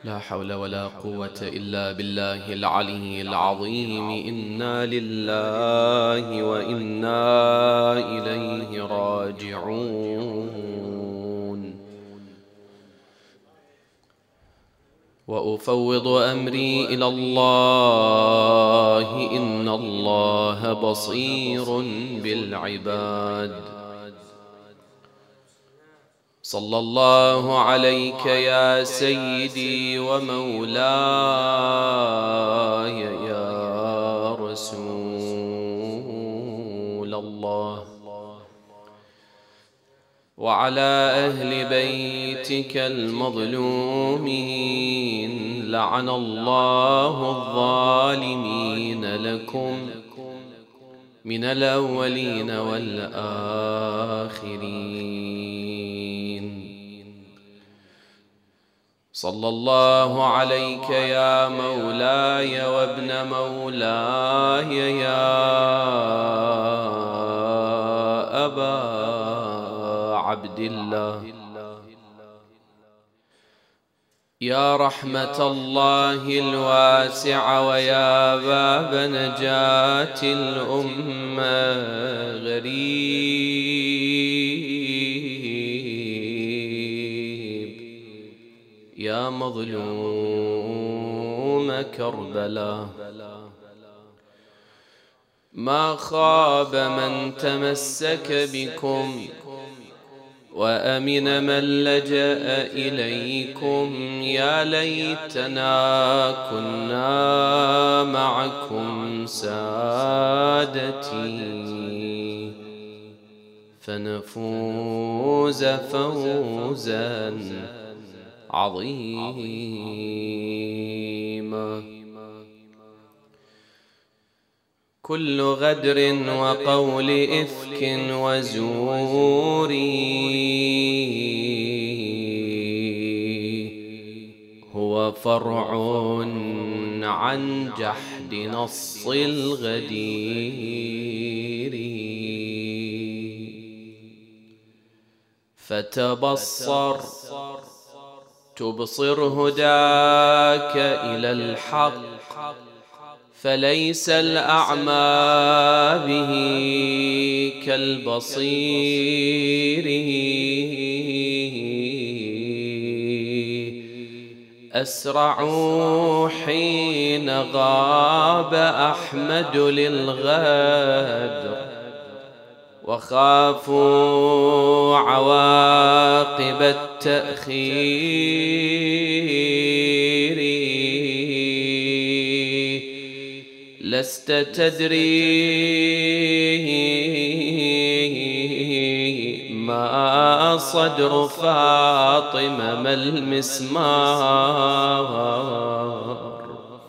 لا حول ولا قوة إلا بالله العلي العظيم. إنا لله وإنا إليه راجعون. وأفوض أمري إلى الله إن الله بصير بالعباد. صلى الله عليك يا سيدي ومولاي يا رسول الله، وعلى أهل بيتك المظلومين، لعن الله الظالمين لكم من الأولين والآخرين. صلى الله عليك يا مولاي وابن مولاي يا أبا عبد الله، يا رحمة الله الواسعة ويا باب نجاة الأمة. غريب يا مظلوم كربلاء، ما خاب من تمسك بكم وأمن من لجأ إليكم. يا ليتنا كنا معكم سادتي فنفوز فوزا عظيما. كل غدر وقول إفك وزور هو فرع عن جحد نص الغدير. فتبصر تبصر هداك إلى الحق، فليس الأعمى به كالبصير. أسرعوا حين غاب أحمد للغدر، وخافوا عواقب التأخير. لست تدري ما صدر فاطمة ما المسمار،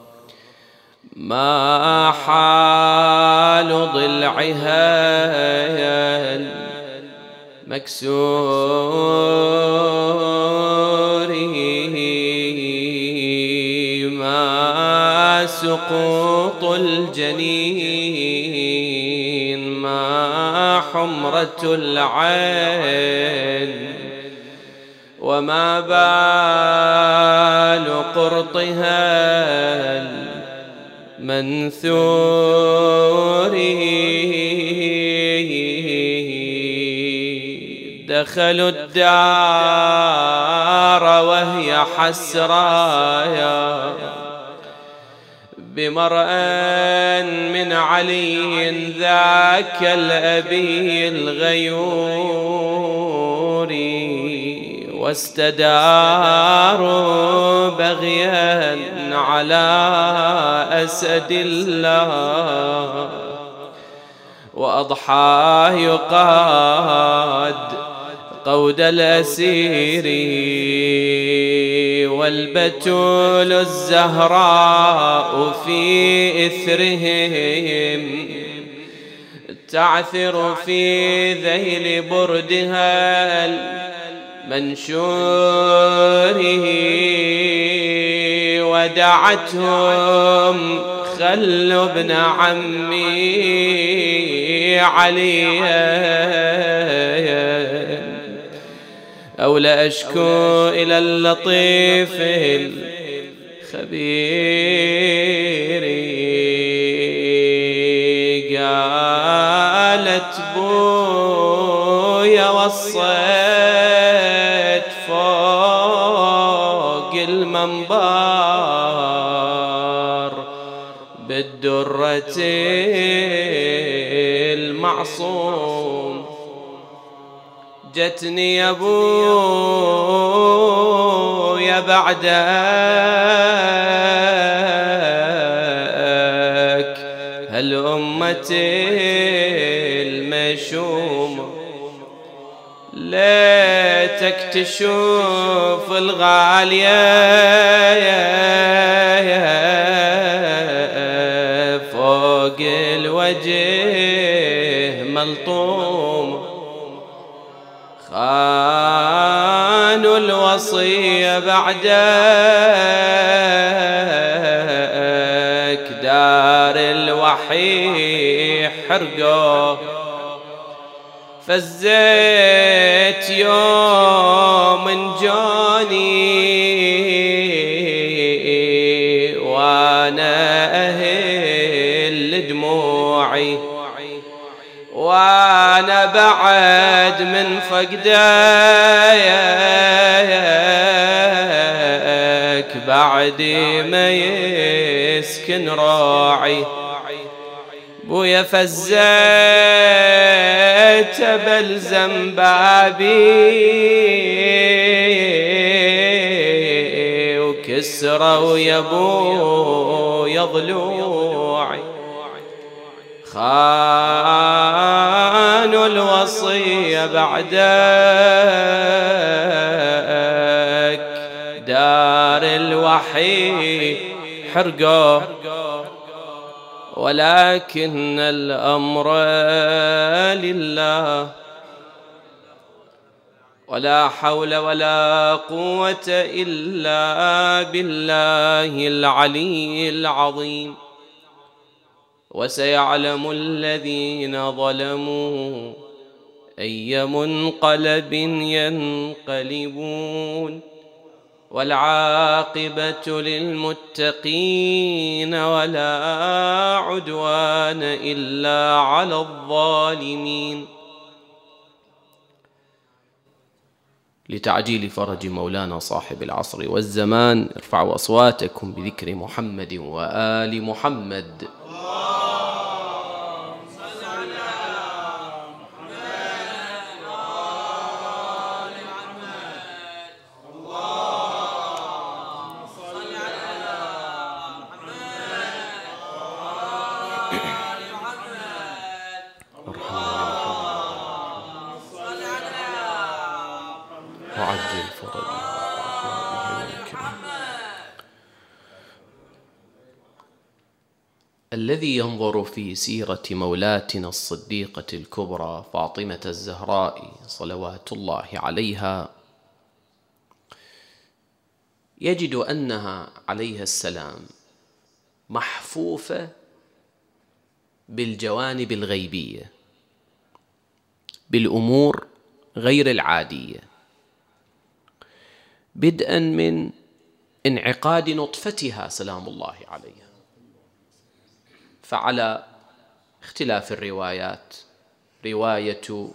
ما حال ضلعها المكسور، ما سقوط الجنين، ما حمرة العين، وما بال قرطها المنثور. دخلوا الدار وهي حسرايا بمرأى من علي ذاك الأبي الغيور، واستداروا بغيا على أسد الله، وأضحى يقاد قود الأسير. والبتول الزهراء في إثرهم تعثر في ذيل بردها المنشور، ودعتهم خلوا ابن عمي عليا، أو لأشكو إلى اللطيف خبيري قالت بويا وصيت فوق المنبر بالدرة المعصوم جتني يا ابويا بعدك هالأمة المشومة ليتك تشوف الغالية فوق الوجه ملطوم خانوا الوصية بعدك دار الوحي حرقوا فزيت يوم جاني وانا اهل دموعي وانا بعد من فقدايك بعد ما يسكن راعي بويا فزيت بلزم بابي وكسروا يا بويا ضلوعي خانوا الوصية بعدك دار الوحي حرقوا ولكن الأمر لله ولا حول ولا قوة إلا بالله العلي العظيم وسيعلم الذين ظلموا أي منقلب ينقلبون والعاقبة للمتقين ولا عدوان إلا على الظالمين. لتعجيل فرج مولانا صاحب العصر والزمان ارفعوا أصواتكم بذكر محمد وآل محمد. وعجل فرجه الذي ينظر في سيرة مولاتنا الصديقة الكبرى فاطمة الزهراء صلوات الله عليها يجد أنها عليها السلام محفوفة بالجوانب الغيبية بالأمور غير العادية بدءا من انعقاد نطفتها سلام الله عليها. فعلى اختلاف الروايات رواية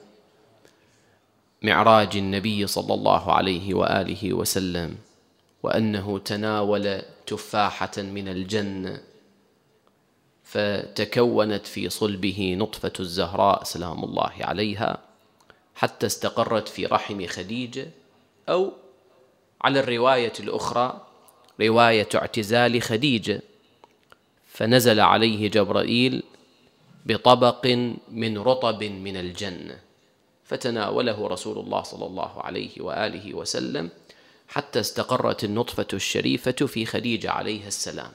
معراج النبي صلى الله عليه وآله وسلم وأنه تناول تفاحة من الجنة فتكونت في صلبه نطفة الزهراء سلام الله عليها حتى استقرت في رحم خديجة، أو على الرواية الأخرى رواية اعتزال خديجة فنزل عليه جبرائيل بطبق من رطب من الجنة فتناوله رسول الله صلى الله عليه وآله وسلم حتى استقرت النطفة الشريفة في خديجة عليها السلام.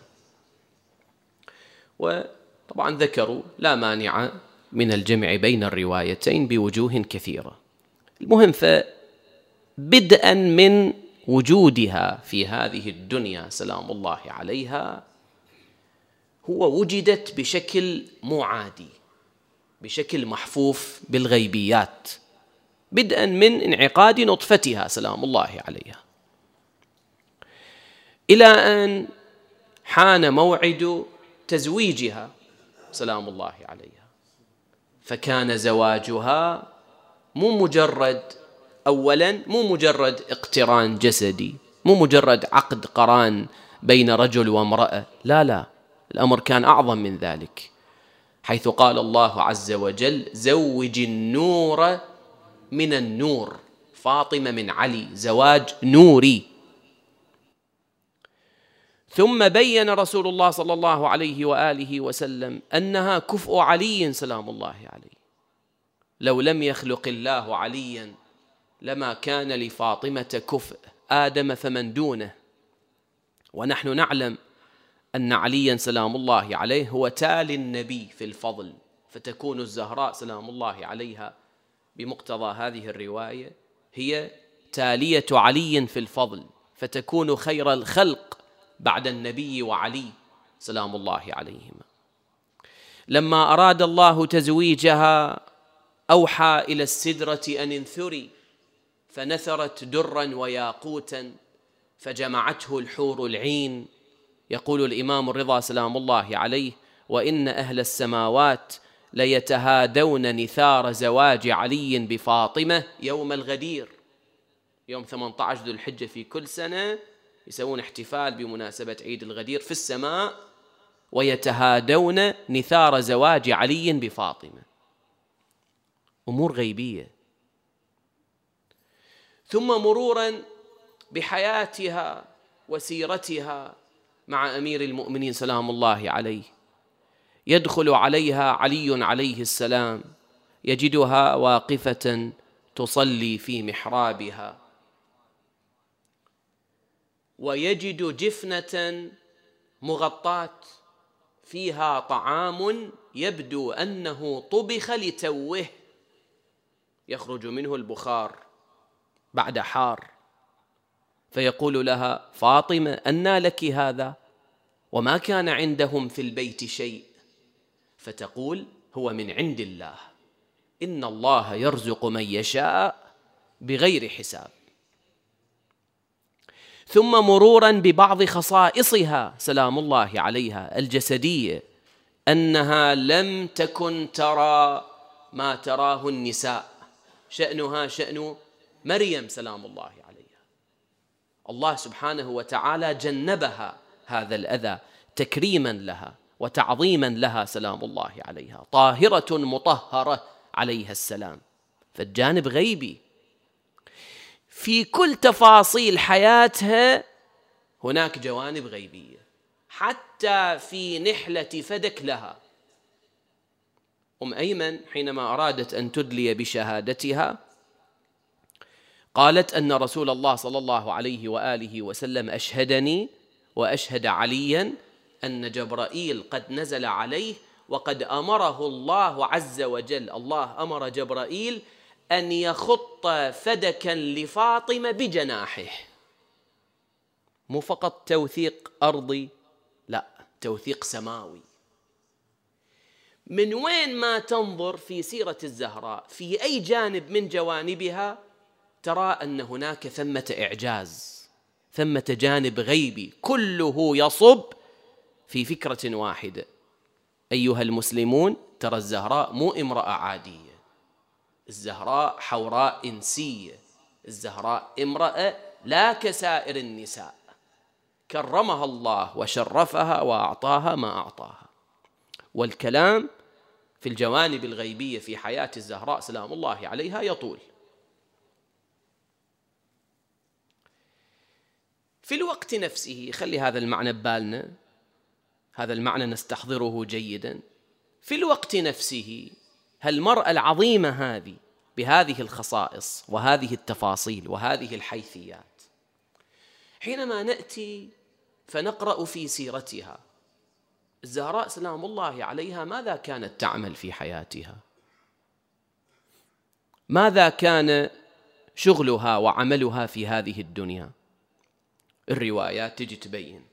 وطبعا ذكروا لا مانع من الجمع بين الروايتين بوجوه كثيرة. المهم فبدءا من وجودها في هذه الدنيا سلام الله عليها هو وجدت بشكل مو عادي، بشكل محفوف بالغيبيات، بدءا من انعقاد نطفتها سلام الله عليها إلى أن حان موعد تزويجها سلام الله عليها، فكان زواجها أولا مو مجرد اقتران جسدي، مو مجرد عقد قران بين رجل وامرأة، لا، الأمر كان أعظم من ذلك، حيث قال الله عز وجل: زوج النور من النور، فاطمة من علي، زواج نوري. ثم بين رسول الله صلى الله عليه وآله وسلم أنها كفء علي سلام الله عليه، لو لم يخلق الله عليا لما كان لفاطمة كفء، آدم فمن دونه. ونحن نعلم أن عليا سلام الله عليه هو تالي النبي في الفضل، فتكون الزهراء سلام الله عليها بمقتضى هذه الرواية هي تالية علي في الفضل، فتكون خير الخلق بعد النبي وعلي سلام الله عليهما. لما أراد الله تزويجها أوحى إلى السدرة أن انثري، فنثرت درا وياقوتا فجمعته الحور العين. يقول الإمام الرضا سلام الله عليه: وإن أهل السماوات ليتهادون نثار زواج علي بفاطمة يوم الغدير، يوم 18 ذو الحجة في كل سنة يسوون احتفال بمناسبة عيد الغدير في السماء، ويتهادون نثار زواج علي بفاطمة. أمور غيبية. ثم مرورا بحياتها وسيرتها مع أمير المؤمنين سلام الله عليه، يدخل عليها علي عليه السلام يجدها واقفة تصلي في محرابها، ويجد جفنة مغطاة فيها طعام يبدو أنه طبخ لتوه، يخرج منه البخار بعد حار، فيقول لها: فاطمة أنى لك هذا؟ وما كان عندهم في البيت شيء. فتقول: هو من عند الله، إن الله يرزق من يشاء بغير حساب. ثم مرورا ببعض خصائصها سلام الله عليها الجسدية، أنها لم تكن ترى ما تراه النساء، شأنها شأن مريم سلام الله عليها. الله سبحانه وتعالى جنبها هذا الأذى تكريما لها وتعظيما لها سلام الله عليها، طاهرة مطهرة عليها السلام. فالجانب غيبي. في كل تفاصيل حياتها هناك جوانب غيبية، حتى في نحلة فدك لها. أيمن حينما أرادت أن تدلي بشهادتها قالت أن رسول الله صلى الله عليه وآله وسلم أشهدني وأشهد عليا أن جبرائيل قد نزل عليه، وقد أمره الله عز وجل، الله أمر جبرائيل أن يخط فدكا لفاطمة بجناحه. مو فقط توثيق أرضي، لا، توثيق سماوي. من وين ما تنظر في سيرة الزهراء في أي جانب من جوانبها ترى أن هناك ثمة إعجاز، ثمة جانب غيبي كله يصب في فكرة واحدة. أيها المسلمون، ترى الزهراء مو امرأة عادية، الزهراء حوراء إنسية، الزهراء امرأة لا كسائر النساء، كرمها الله وشرفها وأعطاها ما أعطاها. والكلام في الجوانب الغيبية في حياة الزهراء سلام الله عليها يطول. في الوقت نفسه، خلي هذا المعنى ببالنا، هذا المعنى نستحضره جيدا. في الوقت نفسه هالمرأة العظيمة هذه بهذه الخصائص وهذه التفاصيل وهذه الحيثيات، حينما نأتي فنقرأ في سيرتها، الزهراء سلام الله عليها ماذا كانت تعمل في حياتها؟ ماذا كان شغلها وعملها في هذه الدنيا؟ الروايات تجي تبين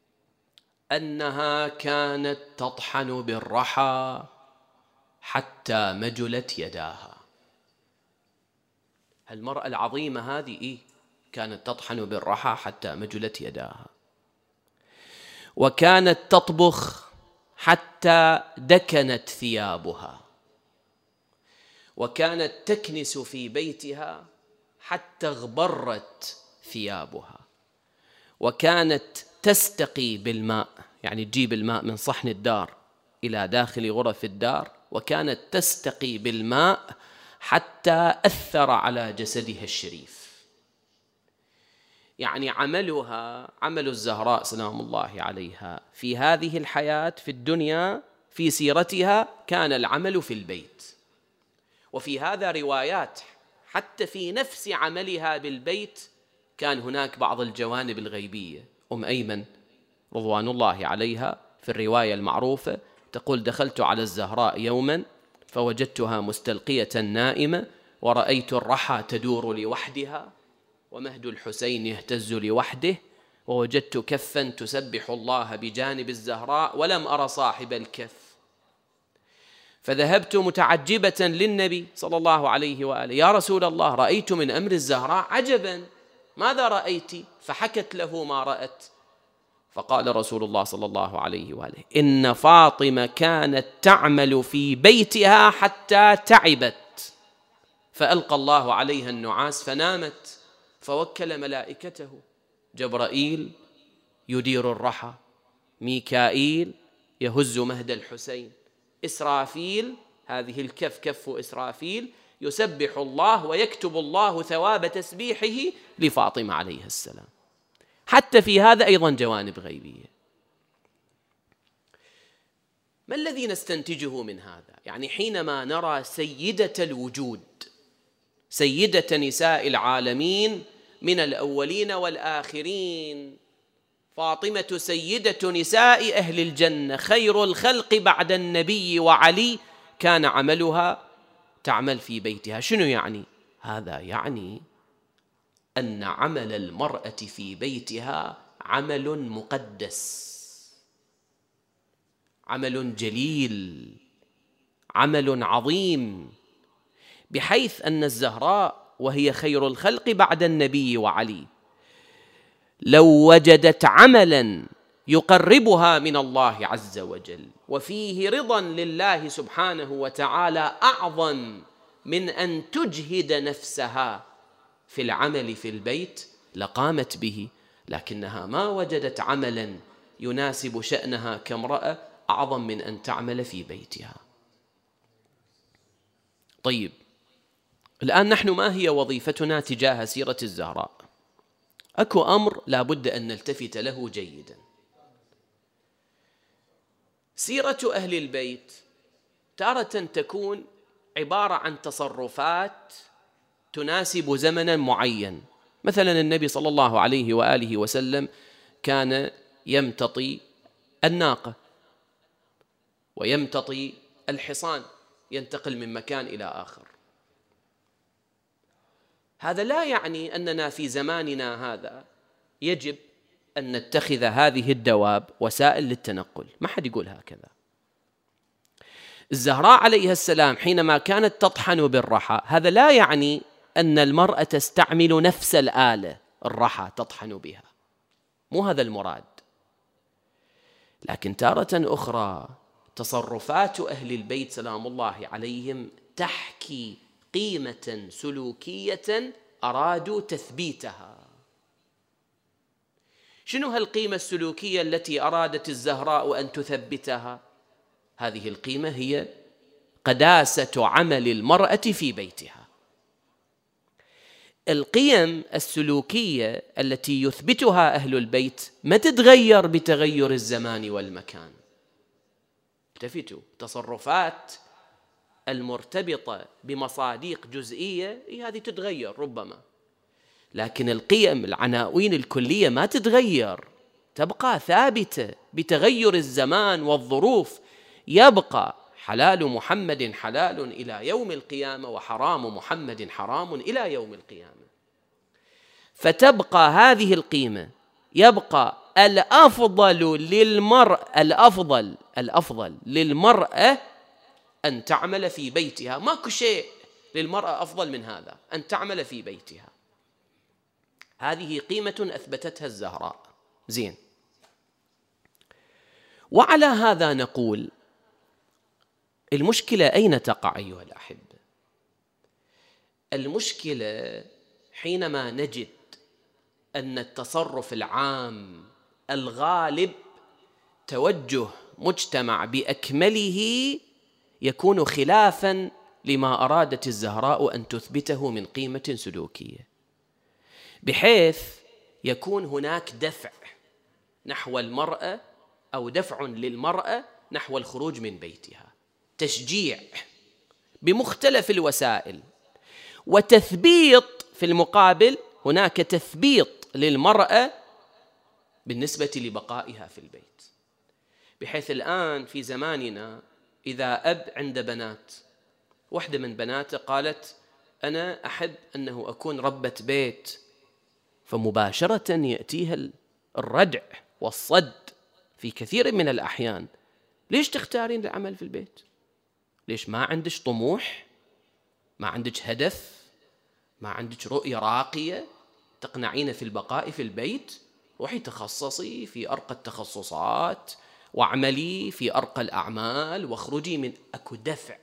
أنها كانت تطحن بالرحى حتى مجلت يداها. المرأة العظيمة هذه كانت تطحن بالرحى حتى مجلت يداها. وكانت تطبخ حتى دكنت ثيابها، وكانت تكنس في بيتها حتى اغبرت ثيابها، وكانت تستقي بالماء، يعني تجيب الماء من صحن الدار إلى داخل غرف الدار، وكانت تستقي بالماء حتى أثر على جسدها الشريف. يعني عملها، عمل الزهراء سلام الله عليها في هذه الحياة في الدنيا في سيرتها كان العمل في البيت. وفي هذا روايات حتى في نفس عملها بالبيت كان هناك بعض الجوانب الغيبية. أيمن رضوان الله عليها في الرواية المعروفة تقول: دخلت على الزهراء يوما فوجدتها مستلقية نائمة، ورأيت الرحى تدور لوحدها، ومهد الحسين يهتز لوحده، ووجدت كفا تسبح الله بجانب الزهراء ولم أرى صاحب الكف، فذهبت متعجبة للنبي صلى الله عليه وآله: يا رسول الله، رأيت من أمر الزهراء عجبا، ماذا رأيت؟ فحكت له ما رأت، فقال رسول الله صلى الله عليه وآله: إن فاطمة كانت تعمل في بيتها حتى تعبت، فألقى الله عليها النعاس فنامت، فوكل ملائكته، جبرائيل يدير الرحى، ميكائيل يهز مهد الحسين، إسرافيل، هذه الكف كف إسرافيل، يسبح الله ويكتب الله ثواب تسبيحه لفاطمة عليه السلام. حتى في هذا أيضا جوانب غيبية. ما الذي نستنتجه من هذا؟ يعني حينما نرى سيدة الوجود، سيدة نساء العالمين من الأولين والآخرين، فاطمة سيدة نساء أهل الجنة، خير الخلق بعد النبي وعلي، كان عملها تعمل في بيتها. شنو يعني؟ هذا يعني أن عمل المرأة في بيتها عمل مقدس، عمل جليل، عمل عظيم، بحيث أن الزهراء وهي خير الخلق بعد النبي وعلي لو وجدت عملا يقربها من الله عز وجل وفيه رضا لله سبحانه وتعالى أعظم من أن تجهد نفسها في العمل في البيت لقامت به، لكنها ما وجدت عملا يناسب شأنها كامرأة أعظم من أن تعمل في بيتها. طيب، الآن نحن ما هي وظيفتنا تجاه سيرة الزهراء؟ أكو أمر لا بد أن نلتفت له جيدا. سيرة أهل البيت تارة تكون عبارة عن تصرفات تناسب زمنا معين. مثلا النبي صلى الله عليه وآله وسلم كان يمتطي الناقة ويمتطي الحصان، ينتقل من مكان إلى آخر. هذا لا يعني أننا في زماننا هذا يجب أن نتخذ هذه الدواب وسائل للتنقل، ما حد يقول هكذا. الزهراء عليها السلام حينما كانت تطحن بالرحى، هذا لا يعني أن المرأة تستعمل نفس الآلة الرحى تطحن بها، مو هذا المراد. لكن تارة أخرى تصرفات أهل البيت سلام الله عليهم تحكي قيمة سلوكية أرادوا تثبيتها. شنو هالقيمة السلوكية التي أرادت الزهراء أن تثبتها؟ هذه القيمة هي قداسة عمل المرأة في بيتها. القيم السلوكية التي يثبتها أهل البيت ما تتغير بتغير الزمان والمكان. التفتوا، تصرفات المرتبطة بمصادق جزئية هذه تتغير ربما، لكن القيم العناوين الكلية ما تتغير، تبقى ثابتة بتغير الزمان والظروف. يبقى حلال محمد حلال إلى يوم القيامة، وحرام محمد حرام إلى يوم القيامة. فتبقى هذه القيمة، يبقى الأفضل للمرأة أن تعمل في بيتها. ماكو شيء للمرأة أفضل من هذا، أن تعمل في بيتها. هذه قيمة أثبتتها الزهراء. زين، وعلى هذا نقول المشكلة أين تقع أيها الأحبة؟ المشكلة حينما نجد أن التصرف العام الغالب توجه مجتمع بأكمله يكون خلافاً لما أرادت الزهراء أن تثبته من قيمة سلوكية، بحيث يكون هناك دفع نحو المرأة أو دفع للمرأة نحو الخروج من بيتها، تشجيع بمختلف الوسائل، وتثبيط في المقابل، هناك تثبيط للمرأة بالنسبة لبقائها في البيت. بحيث الآن في زماننا إذا أب عند بنات، واحدة من بناته قالت أنا أحب أنه أكون ربة بيت، فمباشرة يأتيها الردع والصد في كثير من الأحيان. ليش تختارين العمل في البيت؟ ليش ما عندك طموح؟ ما عندك هدف؟ ما عندك رؤية راقية تقنعين في البقاء في البيت؟ روحي تخصصي في أرقى التخصصات واعملي في أرقى الأعمال واخرجي من. أكو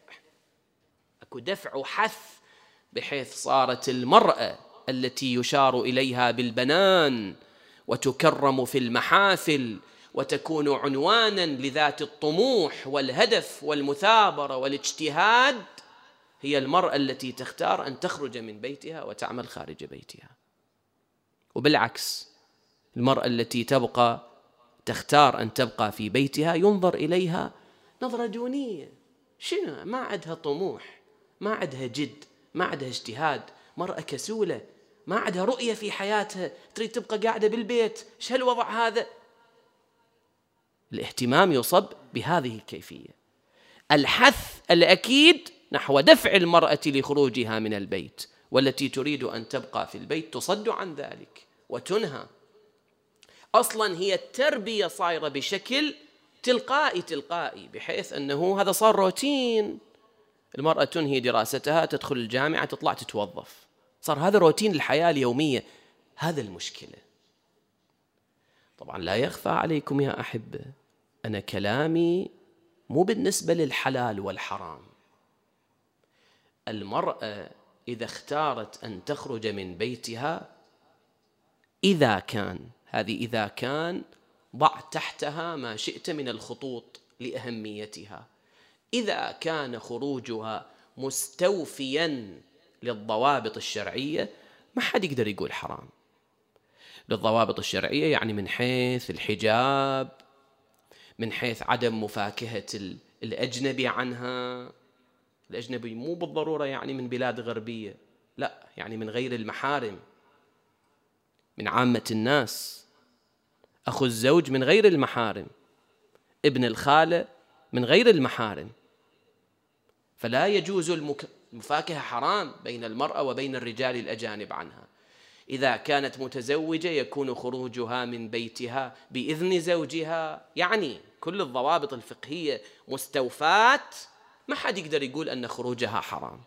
دفع وحث، بحيث صارت المرأة التي يشار إليها بالبنان وتكرم في المحافل وتكون عنوانا لذات الطموح والهدف والمثابرة والاجتهاد، هي المرأة التي تختار أن تخرج من بيتها وتعمل خارج بيتها. وبالعكس، المرأة التي تختار أن تبقى في بيتها ينظر إليها نظرة دونية. شنو؟ ما عندها طموح، ما عندها جد، ما عندها اجتهاد، مرأة كسولة، ما عندها رؤية في حياتها، تريد تبقى قاعدة بالبيت. ايش هالوضع هذا؟ الاهتمام يصب بهذه الكيفية، الحث الأكيد نحو دفع المرأة لخروجها من البيت، والتي تريد أن تبقى في البيت تصد عن ذلك وتنهى. أصلا هي التربية صايرة بشكل تلقائي، بحيث أنه هذا صار روتين. المرأة تنهي دراستها، تدخل الجامعة، تطلع تتوظف، صار هذا روتين الحياة اليومية. هذا المشكلة. طبعا لا يخفى عليكم يا أحبة أنا كلامي مو بالنسبة للحلال والحرام. المرأة إذا اختارت أن تخرج من بيتها، إذا كان ضع تحتها ما شئت من الخطوط لأهميتها، إذا كان خروجها مستوفيا للضوابط الشرعية ما حد يقدر يقول حرام. للضوابط الشرعية يعني من حيث الحجاب، من حيث عدم مفاكهة الأجنبي عنها. الأجنبي مو بالضرورة يعني من بلاد غربية، لا، يعني من غير المحارم، من عامة الناس. أخو الزوج من غير المحارم، ابن الخالة من غير المحارم. فلا يجوز المفاكهة، حرام بين المرأة وبين الرجال الأجانب عنها. إذا كانت متزوجة يكون خروجها من بيتها بإذن زوجها، يعني كل الضوابط الفقهية مستوفات، ما حد يقدر يقول أن خروجها حرام.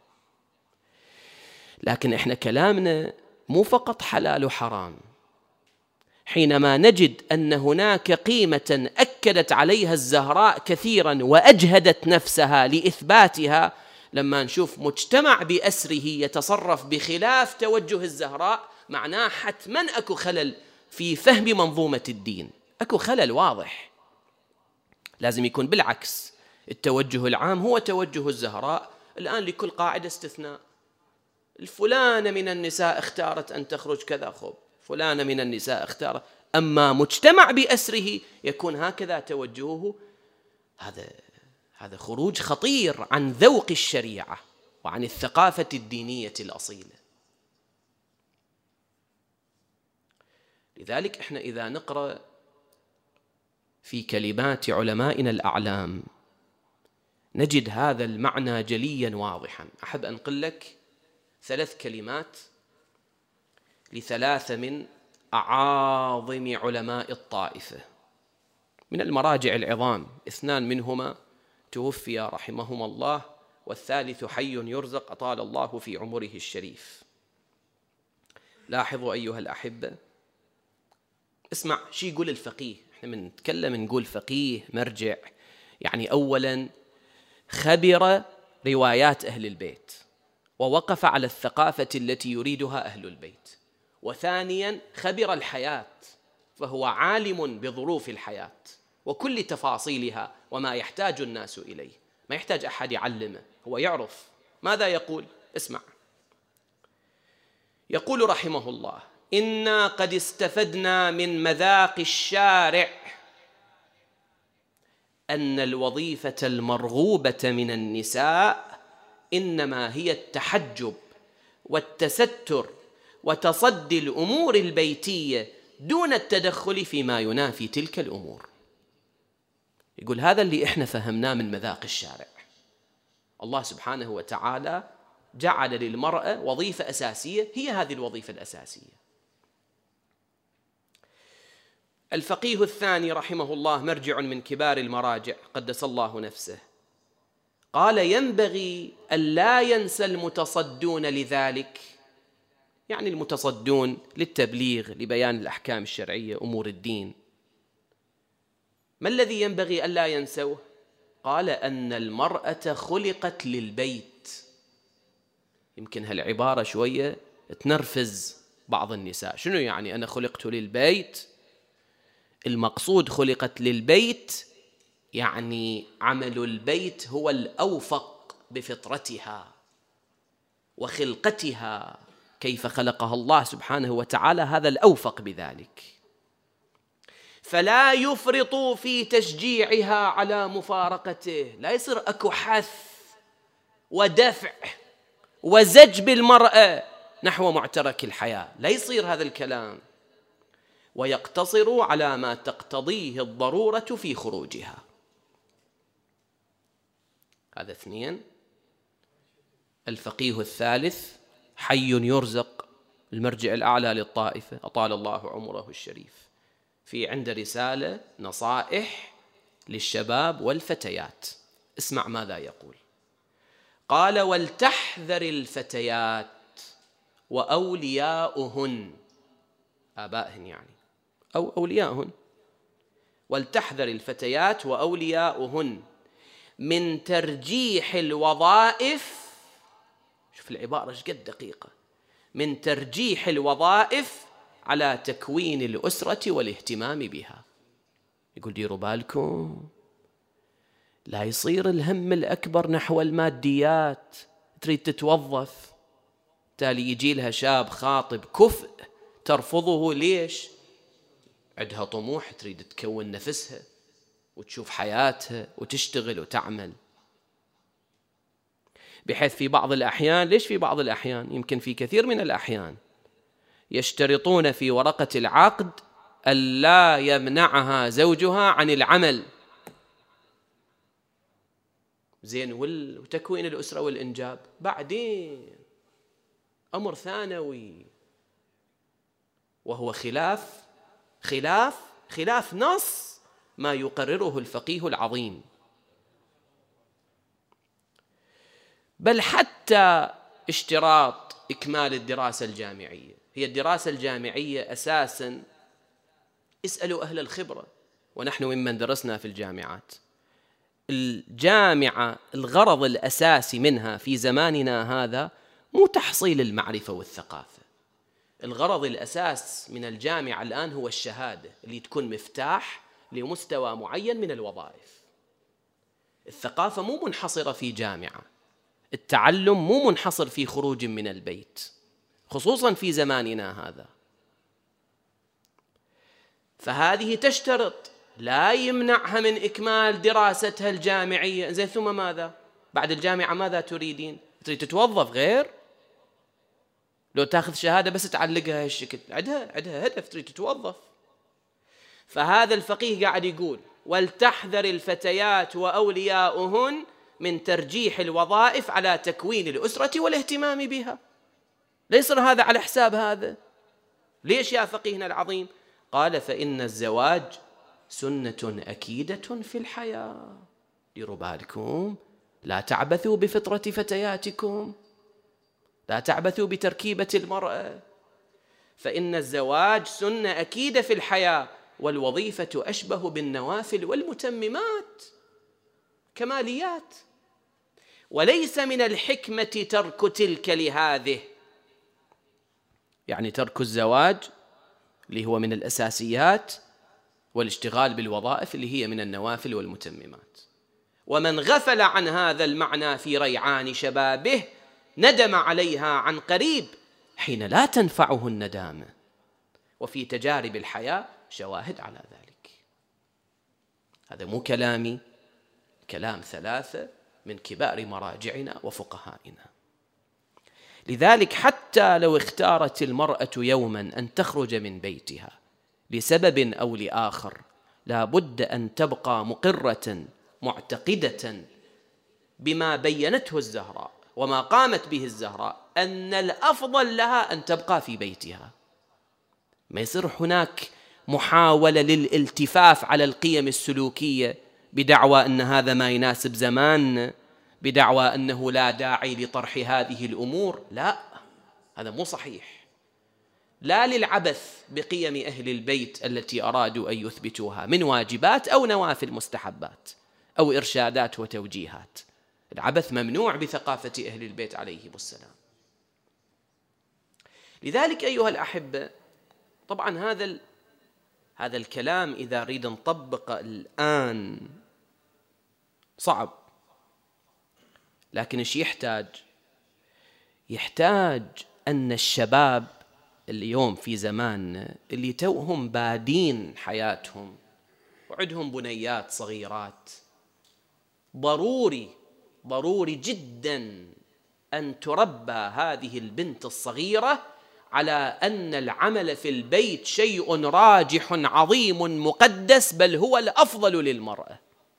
لكن إحنا كلامنا مو فقط حلال وحرام. حينما نجد أن هناك قيمة أكدت عليها الزهراء كثيرا وأجهدت نفسها لإثباتها، لما نشوف مجتمع بأسره يتصرف بخلاف توجه الزهراء، معناه حتما أكو خلل في فهم منظومة الدين، أكو خلل واضح. لازم يكون بالعكس، التوجه العام هو توجه الزهراء. الآن لكل قاعدة استثناء. الفلانة من النساء اختارت أن تخرج كذا، خب فلانة من النساء اختارت. أما مجتمع بأسره يكون هكذا توجهه، هذا خروج خطير عن ذوق الشريعة وعن الثقافة الدينية الأصيلة. لذلك احنا إذا نقرأ في كلمات علمائنا الأعلام نجد هذا المعنى جليا واضحا. أحب أنقل لك 3 كلمات ل3 من أعاظم علماء الطائفة من المراجع العظام. 2 منهما توفي رحمهما الله، والثالث حي يرزق أطال الله في عمره الشريف. لاحظوا أيها الأحبة، اسمع شي يقول الفقيه. احنا بنتكلم نقول فقيه مرجع، يعني أولا خبر روايات أهل البيت ووقف على الثقافة التي يريدها أهل البيت، وثانيا خبر الحياة فهو عالم بظروف الحياة وكل تفاصيلها وما يحتاج الناس إليه، ما يحتاج أحد يعلمه، هو يعرف. ماذا يقول؟ اسمع. يقول رحمه الله: إنا قد استفدنا من مذاق الشارع أن الوظيفة المرغوبة من النساء إنما هي التحجب والتستر وتصدي الأمور البيتية دون التدخل فيما ينافي تلك الأمور. يقول هذا اللي إحنا فهمناه من مذاق الشارع. الله سبحانه وتعالى جعل للمرأة وظيفة أساسية، هي هذه الوظيفة الأساسية. الفقيه الثاني رحمه الله مرجع من كبار المراجع قدس الله نفسه، قال: ينبغي ألا ينسى المتصدون لذلك، يعني المتصدون للتبليغ لبيان الأحكام الشرعية أمور الدين، ما الذي ينبغي ألا ينسوه؟ قال: أن المرأة خلقت للبيت. يمكن هالعبارة شوية تنرفز بعض النساء. شنو يعني أنا خلقت للبيت؟ المقصود خلقت للبيت يعني عمل البيت هو الأوفق بفطرتها وخلقتها، كيف خلقها الله سبحانه وتعالى، هذا الأوفق بذلك. فلا يفرطوا في تشجيعها على مفارقته، لا يصير أكو حث ودفع وزج بالمرأة نحو معترك الحياة، لا يصير هذا الكلام، ويقتصروا على ما تقتضيه الضرورة في خروجها. هذا اثنين. الفقيه الثالث حي يرزق، المرجع الأعلى للطائفة أطال الله عمره الشريف، في عنده رسالة نصائح للشباب والفتيات. اسمع ماذا يقول. قال: ولتحذر الفتيات وأولياؤهن، آبائهن يعني أو أولياؤهن، ولتحذر الفتيات وأولياؤهن من ترجيح الوظائف. شوف العبارة ايش قد دقيقة. من ترجيح الوظائف على تكوين الأسرة والاهتمام بها. يقول ديروا بالكم لا يصير الهم الأكبر نحو الماديات، تريد تتوظف، تالي يجي لها شاب خاطب كفء ترفضه. ليش؟ عندها طموح، تريد تكون نفسها وتشوف حياتها وتشتغل وتعمل، بحيث في بعض الأحيان، ليش في بعض الأحيان، يمكن في كثير من الأحيان، يشترطون في ورقة العقد ألا يمنعها زوجها عن العمل. زين، وتكوين الأسرة والإنجاب بعدين أمر ثانوي، وهو خلاف نص ما يقرره الفقيه العظيم. بل حتى اشتراط إكمال الدراسة الجامعية، هي الدراسة الجامعية أساساً اسألوا أهل الخبرة، ونحن ممن درسنا في الجامعات، الجامعة الغرض الأساسي منها في زماننا هذا مو تحصيل المعرفة والثقافة. الغرض الأساس من الجامعة الآن هو الشهادة اللي تكون مفتاح لمستوى معين من الوظائف. الثقافة مو منحصرة في جامعة، التعلم مو منحصر في خروج من البيت، خصوصا في زماننا هذا. فهذه تشترط لا يمنعها من إكمال دراستها الجامعية. زين، ثم ماذا؟ بعد الجامعة ماذا تريدين؟ تريد تتوظف غير؟ لو تاخذ شهادة بس تعلقها هالشكل، عندها هدف، تريد تتوظف. فهذا الفقيه قاعد يقول: ولتحذر الفتيات وأولياؤهن من ترجيح الوظائف على تكوين الأسرة والاهتمام بها. ليس هذا على حساب هذا. ليش يا فقيهنا العظيم؟ قال: فإن الزواج سنة أكيدة في الحياة. ديروا بالكم لا تعبثوا بفطرة فتياتكم، لا تعبثوا بتركيبة المرأة. فإن الزواج سنة أكيدة في الحياة، والوظيفة أشبه بالنوافل والمتممات، كماليات. وليس من الحكمة ترك تلك لهذه، يعني ترك الزواج اللي هو من الأساسيات والاشتغال بالوظائف اللي هي من النوافل والمتممات. ومن غفل عن هذا المعنى في ريعان شبابه ندم عليها عن قريب حين لا تنفعه الندامة. وفي تجارب الحياة شواهد على ذلك. هذا مو كلامي، كلام ثلاثة من كبار مراجعنا وفقهائنا. لذلك حتى لو اختارت المرأة يوما أن تخرج من بيتها لسبب أو لآخر، لا بد أن تبقى مقرة معتقدة بما بينته الزهراء وما قامت به الزهراء، أن الأفضل لها أن تبقى في بيتها. ما يصير هناك محاولة للالتفاف على القيم السلوكية بدعوى أن هذا ما يناسب زماننا، بدعوى أنه لا داعي لطرح هذه الأمور. لا، هذا مو صحيح. لا للعبث بقيم أهل البيت التي أرادوا أن يثبتوها من واجبات أو نوافل مستحبات أو إرشادات وتوجيهات. العبث ممنوع بثقافة أهل البيت عليهم السلام. لذلك أيها الأحبة، طبعا هذا الكلام إذا أريد نطبق الآن صعب، لكن إيش يحتاج أن الشباب اليوم في زماننا اللي توهم بادين حياتهم وعندهم بنيات صغيرات، ضروري جدا أن تربى هذه البنت الصغيرة على أن العمل في البيت شيء راجح عظيم مقدس، بل هو الأفضل للمرأة.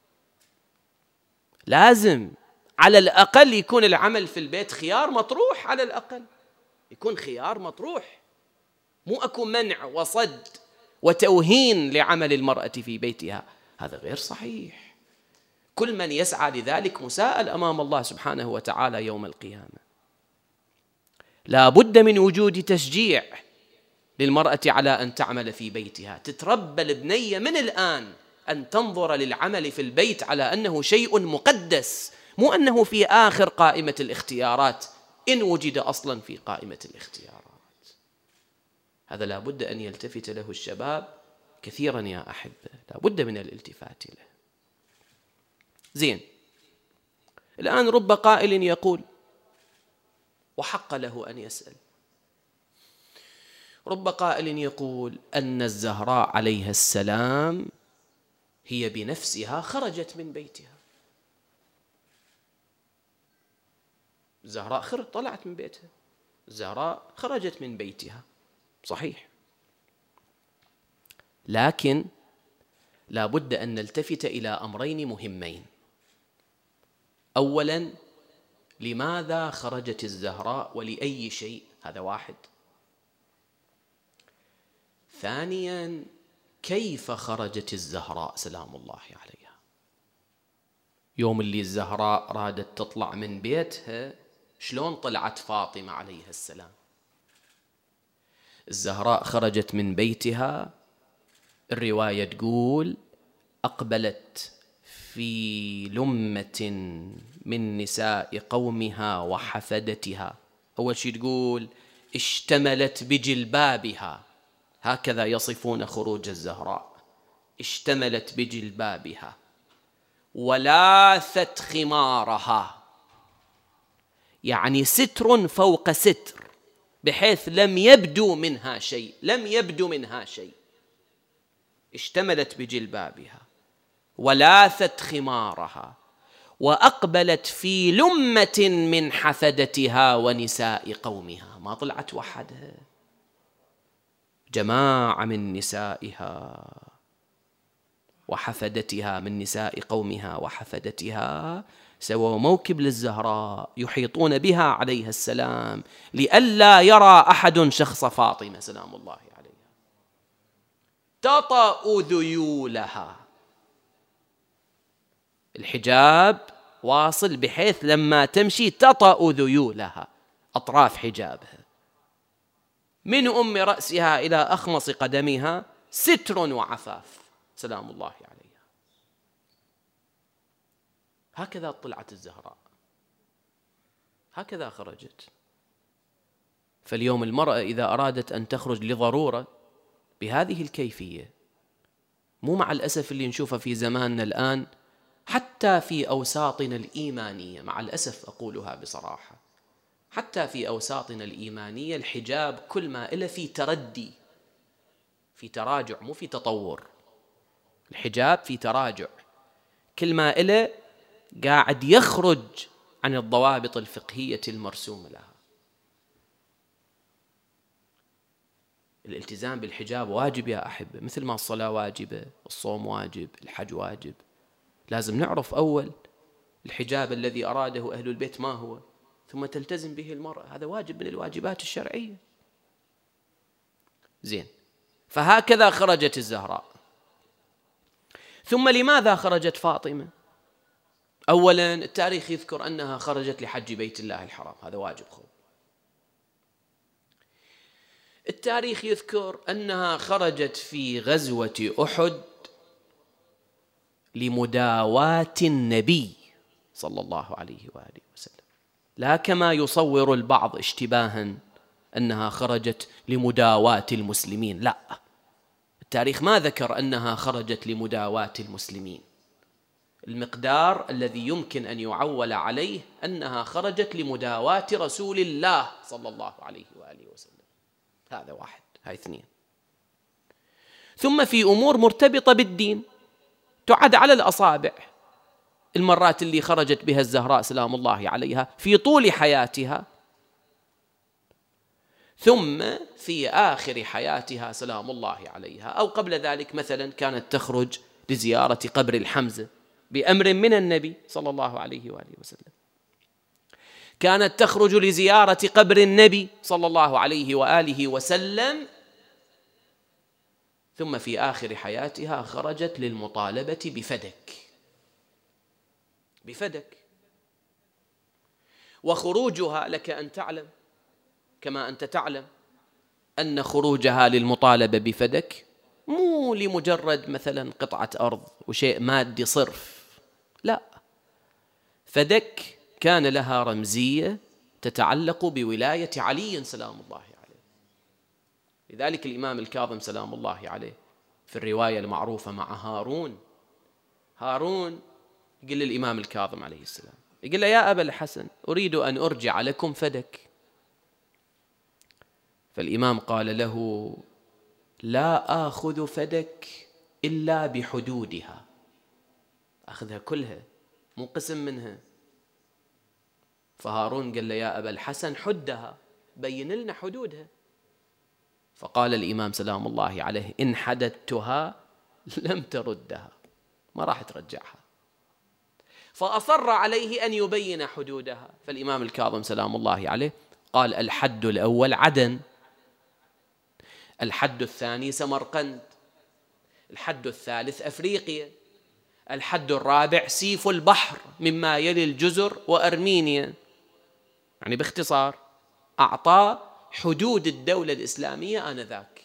لازم على الأقل يكون العمل في البيت خيار مطروح، على الأقل يكون خيار مطروح، مو أكو منع وصد وتوهين لعمل المرأة في بيتها. هذا غير صحيح. كل من يسعى لذلك مساءل أمام الله سبحانه وتعالى يوم القيامة. لا بد من وجود تشجيع للمرأة على أن تعمل في بيتها. تتربى البنية من الآن أن تنظر للعمل في البيت على أنه شيء مقدس، مو أنه في آخر قائمة الاختيارات، إن وجد أصلا في قائمة الاختيارات. هذا لا بد أن يلتفت له الشباب كثيرا يا أحبة، لا بد من الالتفات له. زين، الآن رب قائل يقول، وحق له أن يسأل، رب قائل يقول أن الزهراء عليها السلام هي بنفسها خرجت من بيتها. الزهراء طلعت من بيتها، الزهراء خرجت من بيتها، صحيح. لكن لا بد أن نلتفت إلى أمرين مهمين. أولا، لماذا خرجت الزهراء ولأي شيء؟ هذا واحد. ثانيا، كيف خرجت الزهراء سلام الله عليها؟ يوم اللي الزهراء رادت تطلع من بيتها، شلون طلعت فاطمة عليها السلام؟ الزهراء خرجت من بيتها، الرواية تقول أقبلت في لمة من نساء قومها وحفدتها. أول شيء تقول اشتملت بجلبابها، هكذا يصفون خروج الزهراء، اشتملت بجلبابها ولاثت خمارها، يعني ستر فوق ستر، بحيث لم يبدو منها شيء. اشتملت بجلبابها ولاثت خمارها وأقبلت في لمة من حفدتها ونساء قومها. ما طلعت وحدها، جماعة من نسائها وحفدتها، من نساء قومها وحفدتها، سووا موكب للزهراء يحيطون بها عليها السلام لئلا يرى أحد شخص فاطمة سلام الله عليها. تطأ ذيولها، الحجاب واصل بحيث لما تمشي تطأ ذيولها، أطراف حجابها، من أم رأسها إلى أخمص قدمها ستر وعفاف سلام الله عليها. هكذا طلعت الزهراء، هكذا خرجت. فاليوم المرأة إذا أرادت أن تخرج لضرورة بهذه الكيفية، مو مع الأسف اللي نشوفه في زماننا الآن حتى في أوساطنا الإيمانية، مع الأسف أقولها بصراحة، حتى في أوساطنا الإيمانية الحجاب كل ما إله في تردي، في تراجع، مو في تطور. الحجاب في تراجع، كل ما إله قاعد يخرج عن الضوابط الفقهية المرسومة لها. الالتزام بالحجاب واجب يا أحبة، مثل ما الصلاة واجبة، الصوم واجب، الحج واجب. لازم نعرف أول الحجاب الذي أراده أهل البيت ما هو، ثم تلتزم به المرأة. هذا واجب من الواجبات الشرعية. زين، فهكذا خرجت الزهراء. ثم لماذا خرجت فاطمة؟ أولا التاريخ يذكر أنها خرجت لحج بيت الله الحرام، هذا واجب خو. التاريخ يذكر أنها خرجت في غزوة أحد لمداواة النبي صلى الله عليه وآله وسلم، لا كما يصور البعض اشتباها أنها خرجت لمداواة المسلمين. لا، التاريخ ما ذكر أنها خرجت لمداواة المسلمين. المقدار الذي يمكن أن يعول عليه أنها خرجت لمداواة رسول الله صلى الله عليه وآله وسلم. هذا واحد. هاي اثنين. ثم في أمور مرتبطة بالدين تعد على الأصابع المرات اللي خرجت بها الزهراء سلام الله عليها في طول حياتها، ثم في آخر حياتها سلام الله عليها، أو قبل ذلك مثلا كانت تخرج لزيارة قبر الحمزة بأمر من النبي صلى الله عليه وآله وسلم، كانت تخرج لزيارة قبر النبي صلى الله عليه وآله وسلم، ثم في آخر حياتها خرجت للمطالبة بفدك. وخروجها لك أن تعلم كما أنت تعلم أن خروجها للمطالبة بفدك مو لمجرد مثلا قطعة أرض وشيء مادي صرف، لا، فدك كان لها رمزية تتعلق بولاية علي سلام الله عليه. لذلك الإمام الكاظم سلام الله عليه في الرواية المعروفة مع هارون يقول للإمام الكاظم عليه السلام، يقول له: يا أبا الحسن، أريد أن أرجع لكم فدك. فالإمام قال له: لا آخذ فدك إلا بحدودها، أخذها كلها مو قسم منها. فهارون قال له: يا أبا الحسن حدها، بين لنا حدودها. فقال الإمام سلام الله عليه: إن حددتها لم تردها، ما راح ترجعها. فأصر عليه أن يبين حدودها. فالإمام الكاظم سلام الله عليه قال: الحد الأول عدن، الحد الثاني سمرقند، الحد الثالث أفريقيا، الحد الرابع سيف البحر مما يلي الجزر وأرمينيا. يعني باختصار أعطى حدود الدولة الإسلامية آنذاك.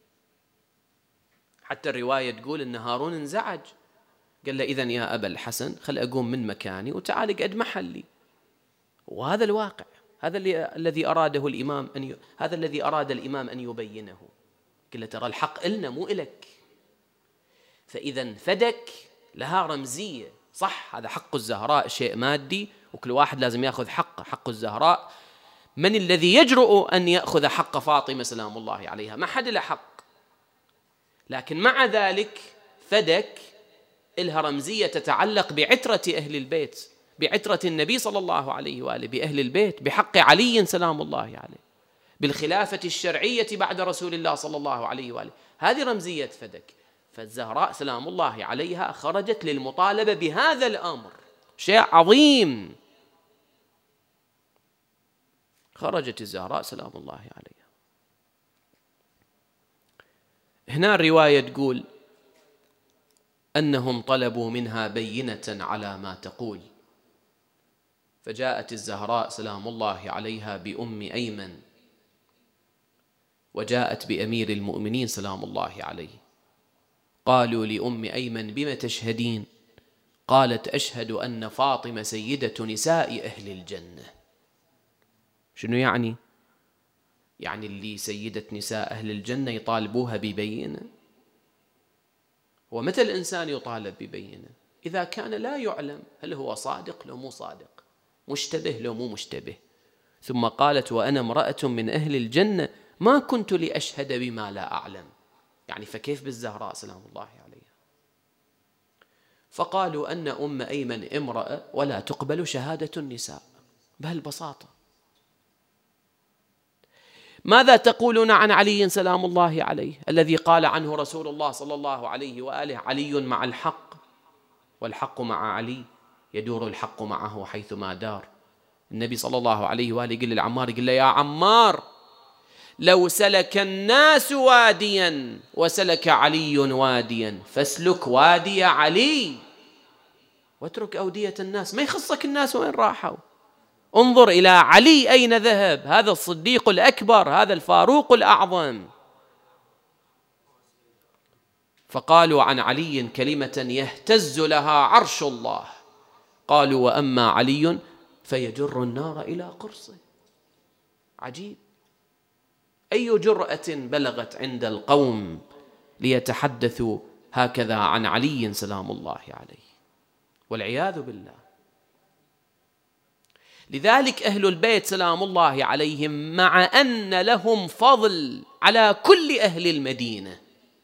حتى الرواية تقول أن هارون انزعج، قال له: إذن يا أبا الحسن خل أقوم من مكاني وتعال اقعد محلي. وهذا الواقع، هذا الذي أراده الإمام هذا الذي أراد الإمام أن يبينه. قال له: ترى الحق إلنا مو إلك. فإذا فدك لها رمزية، صح، هذا حق الزهراء شيء مادي وكل واحد لازم يأخذ حقه. حق الزهراء، من الذي يجرؤ أن يأخذ حق فاطمة سلام الله عليها؟ ما حد له حق. لكن مع ذلك فدك إلها رمزية تتعلق بعترة أهل البيت، بعترة النبي صلى الله عليه وآله، بأهل البيت، بحق علي سلام الله عليه، بالخلافة الشرعية بعد رسول الله صلى الله عليه وآله. هذه رمزية فدك. فالزهراء سلام الله عليها خرجت للمطالبة بهذا الأمر، شيء عظيم. خرجت الزهراء سلام الله عليها. هنا الرواية تقول أنهم طلبوا منها بينة على ما تقول، فجاءت الزهراء سلام الله عليها بأم أيمن، وجاءت بأمير المؤمنين سلام الله عليه قالوا لأم أيمن بم تشهدين؟ قالت أشهد أن فاطمة سيدة نساء أهل الجنة. شنو يعني؟ يعني اللي سيدة نساء أهل الجنة يطالبوها ببينة؟ ومتى الإنسان يطالب ببينة؟ إذا كان لا يعلم هل هو صادق لو مو صادق، مشتبه لو مو مشتبه. ثم قالت وأنا امرأة من أهل الجنة ما كنت لأشهد بما لا أعلم. يعني فكيف بالزهراء سلام الله عليها؟ فقالوا أن أم أيمن امرأة ولا تقبل شهادة النساء بهالبساطة. ماذا تقولون عن علي سلام الله عليه الذي قال عنه رسول الله صلى الله عليه وآله علي مع الحق والحق مع علي، يدور الحق معه حيثما دار. النبي صلى الله عليه وآله يقول للعمار، يقول له يا عمار لو سلك الناس واديا وسلك علي واديا فاسلك وادي علي واترك أودية الناس. ما يخصك الناس وين راحوا، انظر إلى علي أين ذهب، هذا الصديق الأكبر، هذا الفاروق الأعظم. فقالوا عن علي كلمة يهتز لها عرش الله، قالوا وأما علي فيجر النار إلى قرصه. عجيب، أي جرأة بلغت عند القوم ليتحدثوا هكذا عن علي سلام الله عليه، والعياذ بالله. لذلك أهل البيت سلام الله عليهم مع أن لهم فضل على كل أهل المدينة،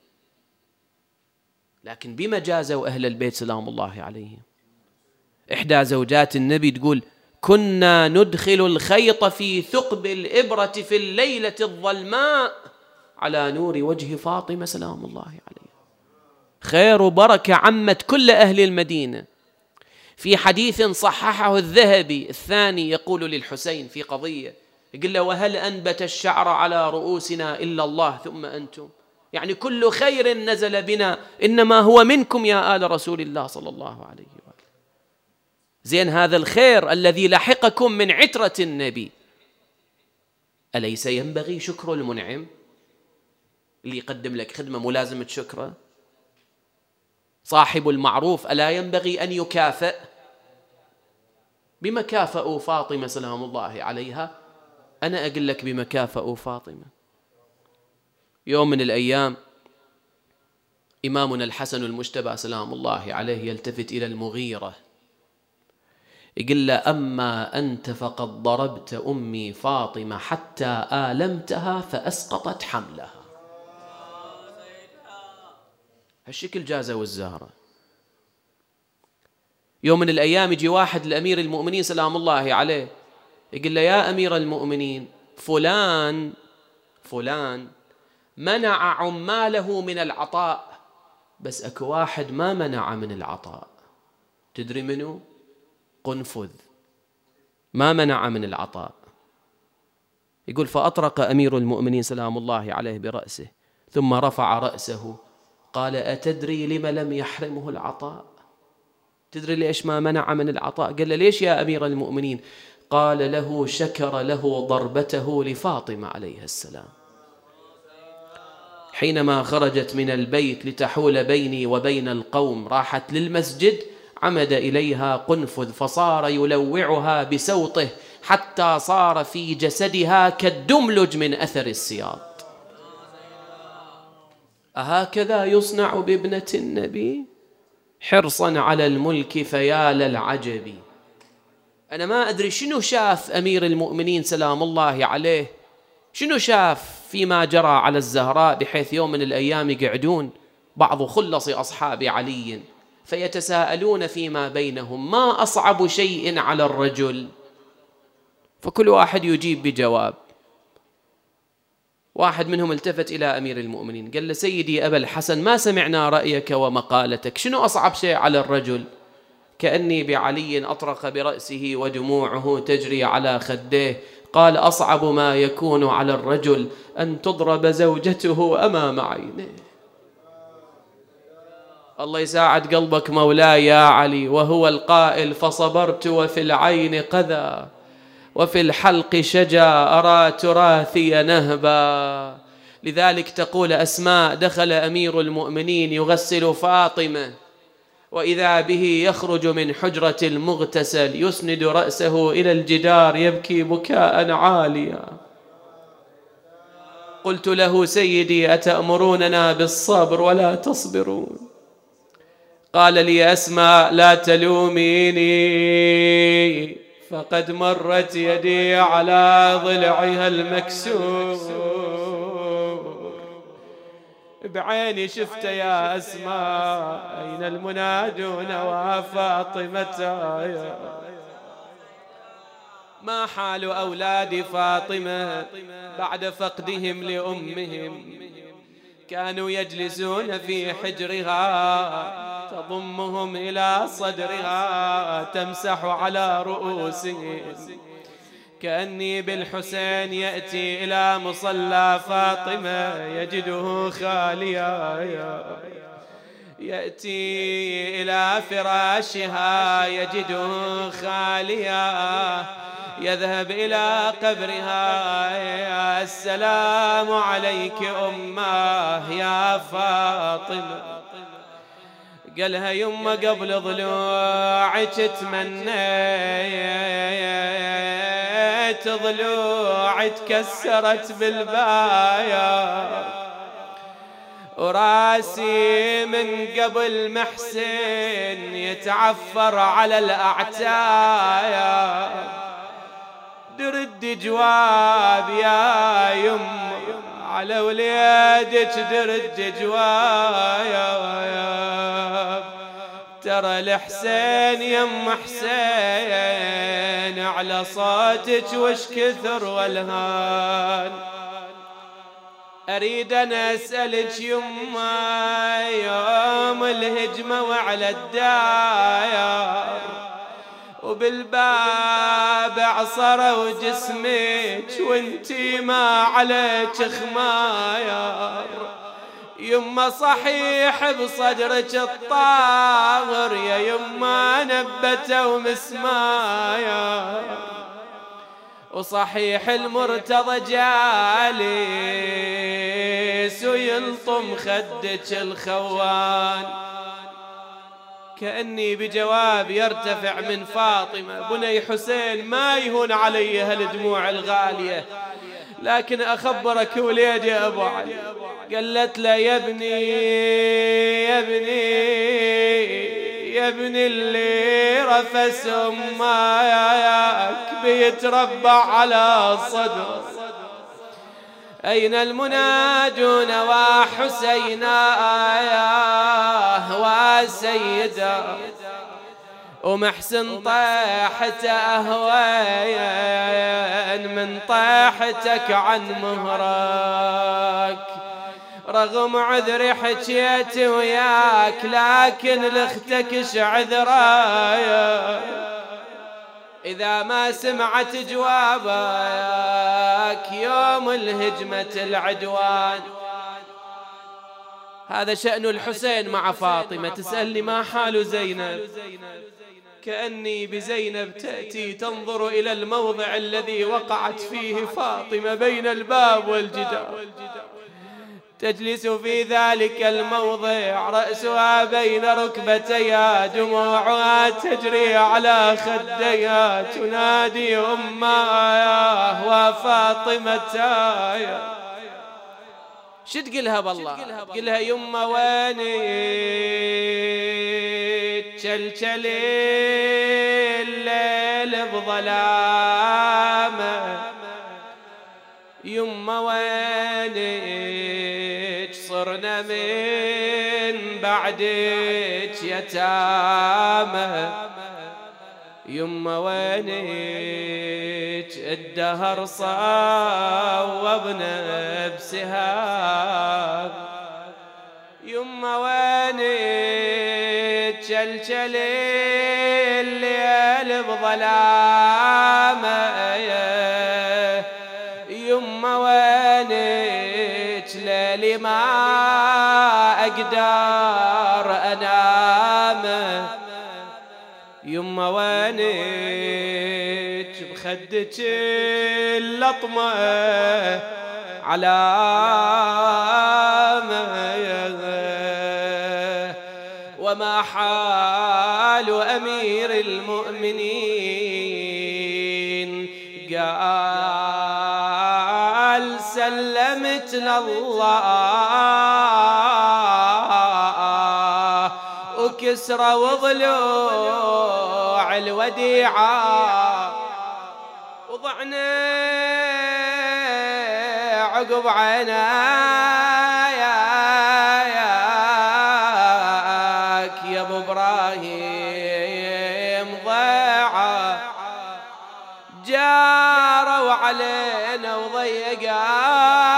لكن بما جازوا أهل البيت سلام الله عليهم. إحدى زوجات النبي تقول كنا ندخل الخيط في ثقب الإبرة في الليلة الظلماء على نور وجه فاطمة سلام الله عليها. خير وبركة عمت كل أهل المدينة. في حديث صححه الذهبي الثاني يقول للحسين في قضية، يقول له وهل أنبت الشعر على رؤوسنا إلا الله ثم أنتم؟ يعني كل خير نزل بنا إنما هو منكم يا آل رسول الله صلى الله عليه وآله. زين، هذا الخير الذي لحقكم من عترة النبي أليس ينبغي شكر المنعم اللي يقدم لك خدمة ملازمة شكره؟ صاحب المعروف ألا ينبغي أن يكافئ؟ بما كافأوا فاطمة سلام الله عليها. أنا أقول لك بما كافأوا فاطمة. يوم من الأيام إمامنا الحسن المجتبى سلام الله عليه يلتفت إلى المغيرة، يقول له أما أنت فقد ضربت أمي فاطمة حتى آلمتها فأسقطت حملها. هالشكل جازوا الزهرة. يوم من الأيام يجي واحد لأمير المؤمنين سلام الله عليه يقول له يا أمير المؤمنين فلان منع عماله من العطاء، بس أكو واحد ما منع من العطاء. تدري منه؟ قنفذ ما منع من العطاء. يقول فأطرق أمير المؤمنين سلام الله عليه برأسه ثم رفع رأسه قال أتدري لما لم يحرمه العطاء؟ تدري ليش ما منع من العطاء؟ قال له ليش يا أمير المؤمنين؟ قال له شكر له ضربته لفاطمة عليه السلام. حينما خرجت من البيت لتحول بيني وبين القوم راحت للمسجد، عمد إليها قنفذ فصار يلوعها بسوطه حتى صار في جسدها كالدملج من أثر السياط. أهكذا يصنع بابنة النبي؟ حرصا على الملك فيا للعجب. أنا ما أدري شنو شاف أمير المؤمنين سلام الله عليه، شنو شاف فيما جرى على الزهراء، بحيث يوم من الأيام يقعدون بعض خلص أصحاب علي فيتساءلون فيما بينهم ما أصعب شيء على الرجل، فكل واحد يجيب بجواب. واحد منهم التفت إلى أمير المؤمنين قال له سيدي أبا الحسن ما سمعنا رأيك ومقالتك، شنو أصعب شيء على الرجل؟ كأني بعلي أطرق برأسه ودموعه تجري على خديه. قال أصعب ما يكون على الرجل أن تضرب زوجته أمام عينيه. الله يساعد قلبك مولاي يا علي، وهو القائل فصبرت وفي العين قذى وفي الحلق شجا أرى تراثي نهبا لذلك تقول أسماء: دخل أمير المؤمنين يغسل فاطمة وإذا به يخرج من حجرة المغتسل يسند رأسه إلى الجدار يبكي بكاء عاليا. قلت له: سيدي أتأمروننا بالصبر ولا تصبرون؟ قال لي: أسماء لا تلوميني، فقد مرت يدي على ضلعها المكسور، بعيني شفت يا أسماء أين المنادون وفاطمة. ما حال أولاد فاطمة بعد فقدهم لأمهم؟ كانوا يجلسون في حجرها تضمهم إلى صدرها تمسح على رؤوسهم، كأني بالحسين يأتي إلى مصلى فاطمة يجده خاليا، يأتي إلى فراشها يجده خاليا، يذهب إلى قبرها: السلام عليك أماه يا فاطمة. قالها: يما قبل ضلوعك تمنيت ضلوعي تكسرت بالبايا، وراسي من قبل محسن يتعفر على الأعتايا، درد جواب يا يم على وليدك، درد جواب، ترى الحسين يم حسين على صوتك وش كثر والهان. أريد أنا أسألك يما يوم الهجمة وعلى الداير وبالباب عصروا جسمك وانتي ما عليك خماير، يما صحيح بصدرك الطاهر يا يما نبتوا مسماير، وصحيح المرتضى جالس ويلطم خدك الخوان. كأني بجواب يرتفع من فاطمة: بني حسين ما يهون علي هالدموع الغالية، لكن أخبرك وليدي أبو علي. قالت له: يا ابني يا ابني يا ابني اللي رفس أماك بيتربع على صدر، أين المناجون وحسينا وسيدا، ومحسن طيحته أهوين من طيحتك عن مهرك، رغم عذري حكيت وياك لكن لختكش عذرايا، إذا ما سمعت جوابك يوم الهجمة العدوان. هذا شأن الحسين مع فاطمة. تسألني ما حال زينب؟ كأني بزينب تأتي تنظر إلى الموضع الذي وقعت فيه فاطمة بين الباب والجدار، تجلس في ذلك الموضع رأسها بين ركبتيها، دموعها تجري على خديها، تنادي أماه وفاطمتايا. شو تقلها بالله؟ تقلها: يما وينك تشلشلي الليل بظلامه، يما وينك صرنا من بعدك يتامى، يما وينك الدهر صوبنا بسهام، يما وينك شلشلي الليل بظلامه، يما وينك ليلي ما أقدر أنام، يما وينك بخدك اللطمة وما حال أمير المؤمنين؟ قال سلمت لله وكسرى وضلوع الوديعة، وضعنا عقب عناياك يا ابو ابراهيم ضيعة، جاروا علينا وضيقا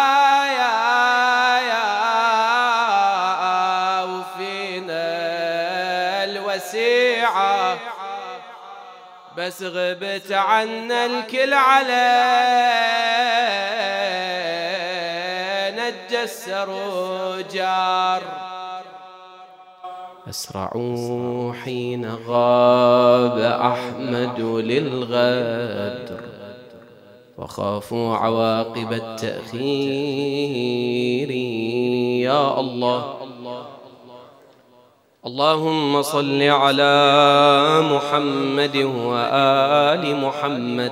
وفينا الوسيعة، بس غبت عنا الكل علينا تجسر وجار. أسرعوا حين غاب أحمد للغدر، وخافوا عواقب التأخير. يا الله اللهم صل على محمد وآل محمد.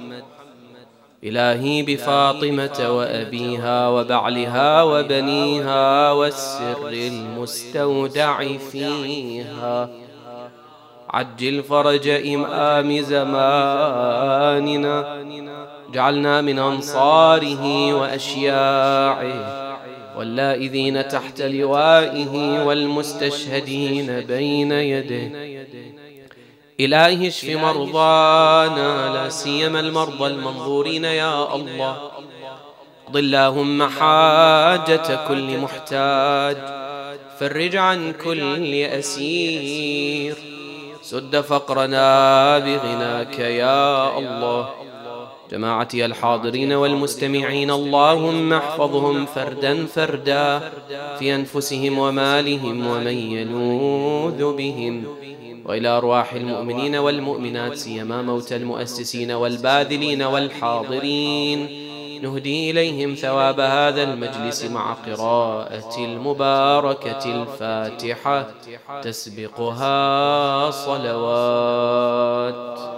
إلهي بفاطمة وأبيها وبعلها وبنيها والسر المستودع فيها، عجل فرج إمام زماننا، جعلنا من أنصاره وأشياعه واللائذين تحت لوائه والمستشهدين بين يديه. إلهي اشف مرضانا لا سيما المرضى المنظورين يا الله. اقض اللهم حاجة كل محتاج، فرج عن كل أسير، سد فقرنا بغناك يا الله. جماعتي الحاضرين والمستمعين اللهم احفظهم فردا فردا في أنفسهم ومالهم ومن يلوذ بهم، وإلى أرواح المؤمنين والمؤمنات سيما موتى المؤسسين والباذلين والحاضرين نهدي إليهم ثواب هذا المجلس مع قراءة المباركة الفاتحة تسبقها صلوات.